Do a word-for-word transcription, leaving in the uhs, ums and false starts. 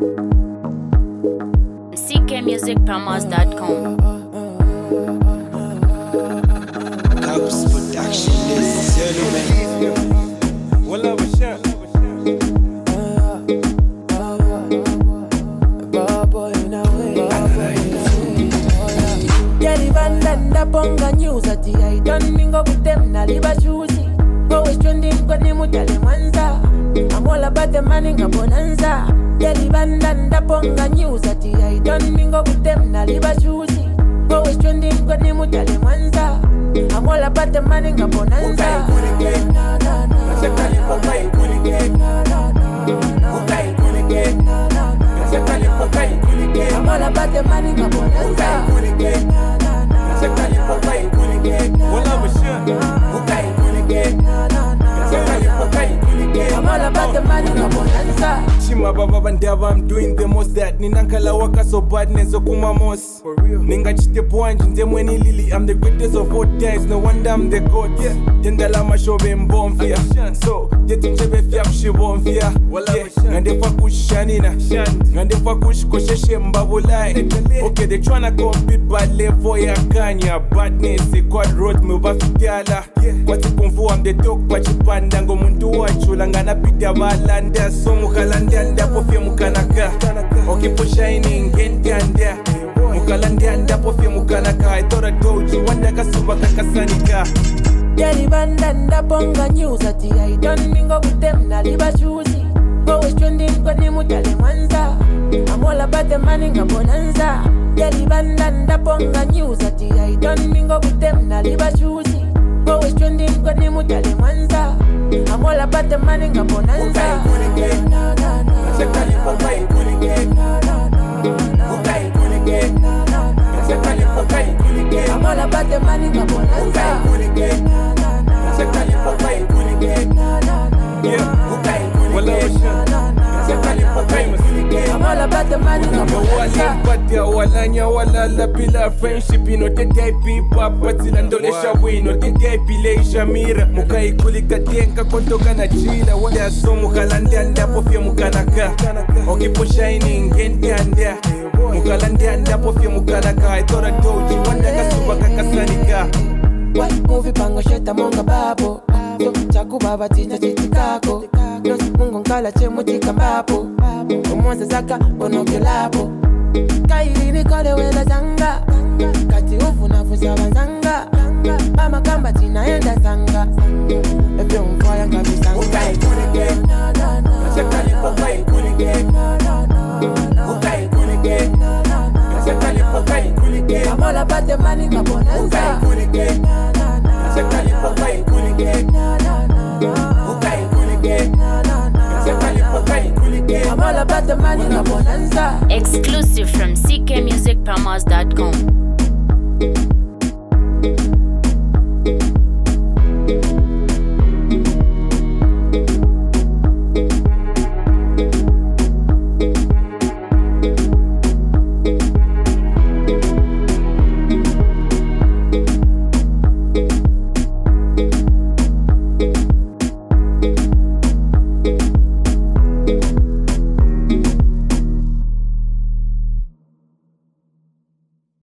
C K music promos dot com. House production, this is your man. Well, love a shot. Bonga news ati I don't mingle with them na liba choosy. Always trending kwa ni mutale mwanza. I'm all about the money nga bonanza. Yali bandanda bonga news ati I don't mingle with them na liba choosy. Always trending kwa ni mutale mwanza. I'm all about the money nga bonanza. Okay, na na na. Masekali okay, kulike. Na na na. Okay, kulike. Na na na. Masekali okay, kulike. I'm all about the money nga bonanza. Okay, kulike. Na na na. Masekali okay, kulike. Well, love a shot. Okay, kulike. Na na na. Masekali okay, kulike. I'm all about the money nga bonanza. Shima baba bandava, I'm doing the most that ninankala waka so bad nezo kumamos. For real. Ninga chite bwanji nze mweni lili, I'm the greatest of all times, no wonder I'm the god. Yeah. Tendala mashobe mbomfia. So, yeti nchebe fia kushibomfia. Yeah. Ngande fa kushanina. Ngande fa kushkosheshe mbabulai. Okay, they tryna compete but level ya kanya. Badness, quad road muba fikiala. Kwati kumfu I'm the dog pachipanda. Ngo muntu wachula ngana pita balanda. So mukalanda nda pofia mukanaka. Okay, for shining ngentanda. Mukalanda nda pofia mukanaka. I thought I told you wanda kasuba kakasanika. Yali bandanda bonga news ati I don't mingle with them na liba choosy. Always trending kwa ni mutale mwanza. I'm all about the money nga bonanza. Yali bandanda bonga news ati I don't mingle with them na liba choosy. Always trending kwa ni mutale mwanza. I'm all about the money nga bonanza. Okay, na na na. Masekali okay, kulike. Na na na. Okay, kulike. Na na na. Masekali okay, kulike. I'm all about the money nga bonanza. Okay, kulike. Na na na. Masekali okay, kulike. Na na na. Yeah, okay, well, love a shot. Masekali okay, kulike. I'm all about the money nga bonanza. Walipatia walanya walala bila friendship ino tete pipa patila ndolesha wino tete pileisha mira mukai kulika tenka kontoka na chila wale asomu kalanda ndapo fia mukanaka okipo shining ngentanda mukalanda ndapo fia mukanaka I thought I told you wanda kasuba kakasanika White movie pango sheta monga babo So chaku baba tita chiti kako Nos mungo nkala che mutika mbapo Omonza zaka onoke lapo Kairi ni kole wela zanga Kati ufu na fusa wanzanga Mama kamba tina enda zanga Efe umfaya ngabi zanga Okay, kulike. Na na na. Masekali okay, kulike. Na na na. Okay, kulike. Na na na. Masekali okay, kulike. I'm all about the money nga bonanza. Okay, kulike. Na na na. Masekali okay, kulike. Na na na. Okay, kulike. Na na na. Masekali okay, kulike. I'm all about the money nga bonanza. Exclusive from C K music promos dot com.